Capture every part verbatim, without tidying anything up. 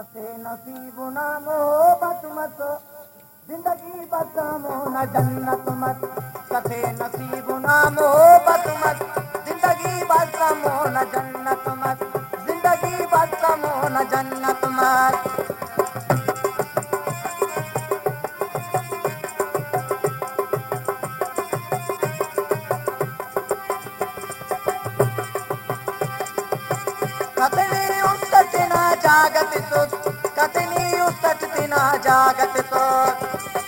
कथे नसीब ना मोहब्बत मत जिंदगी बसामो न जन्नत मत कथे नसीब ना मोहब्बत मत जिंदगी बसामो न जन्नत मत जिंदगी बसामो न जन्नत मत कथनी उस्तत ना जागत सुत कथनी उस्तत ना जागत सुत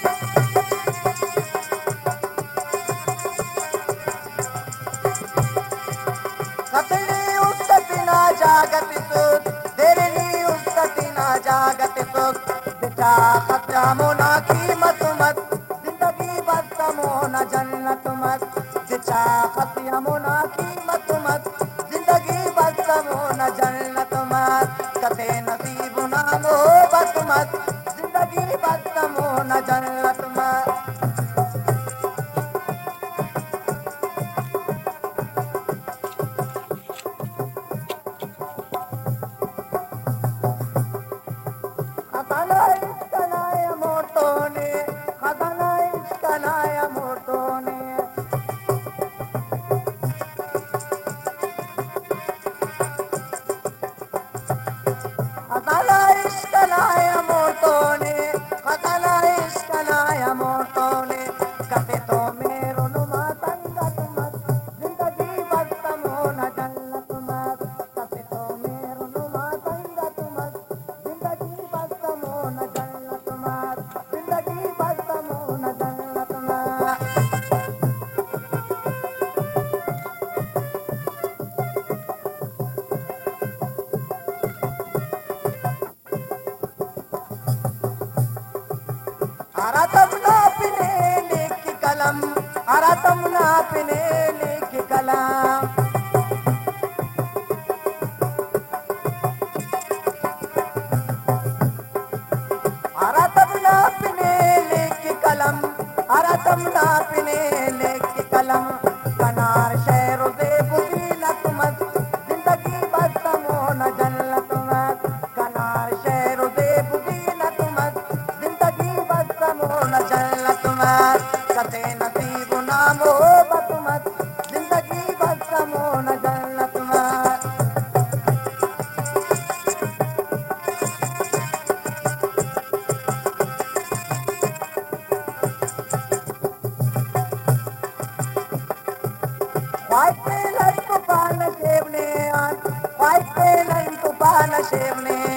कथनी उस्तत ना जागत सुत देरनी उस्तत ना जागत सुत बिचा खत्यामो ना कीमत मत जिंदगी बदमो न जन्नत मत बिचा खत्यामो ना कीमत मत जिंदगी बदमो न जन्नत मत कथे नसीब ना मोहब्बत मत जिंदगी बदमो न जन्नत मत खजाना इश्क नाय मोटो ने खजाना इश्क नाय मोटो ने खजाना इश्क नाय मोटो ने खजाना इश्क नाय मोटो ने कथे तो मेरो नुमा संगत मत जिंदगी बदमो न जन्नत मत कथे तो मेरो नुमा संगत मत जिंदगी बदमो न जन्नत मत जिंदगी बदमो न जन्नत मत हरा तब ना पिने लिख कलम हरा तब ना पिने लिख कलम हरा तब ना पिने लिख कलम हरा तब ना पिने लिख कलम कनार शहरों से बुरी न तुमत जिंदगी बदमो न जन्नत मत कनार शहरों से बुरी न तुमत जिंदगी बदमो न जन्नत मत कथे नसीब ना मोहब्बत मत जिंदगी बदमो न जन्नत मत White man and Kupana Shevne, White man and Kupana Shevne.